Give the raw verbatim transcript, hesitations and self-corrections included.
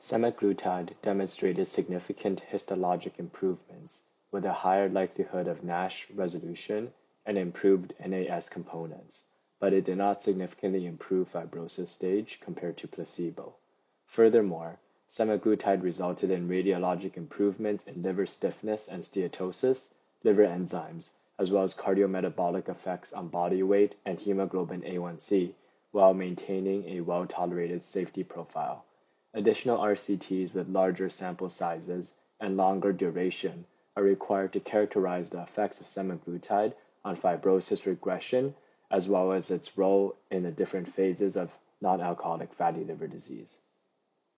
Semaglutide demonstrated significant histologic improvements with a higher likelihood of NASH resolution and improved N A S components, but it did not significantly improve fibrosis stage compared to placebo. Furthermore, semaglutide resulted in radiologic improvements in liver stiffness and steatosis, liver enzymes, as well as cardiometabolic effects on body weight and hemoglobin A one C, while maintaining a well-tolerated safety profile. Additional R C Ts with larger sample sizes and longer duration are required to characterize the effects of semaglutide on fibrosis regression, as well as its role in the different phases of non-alcoholic fatty liver disease.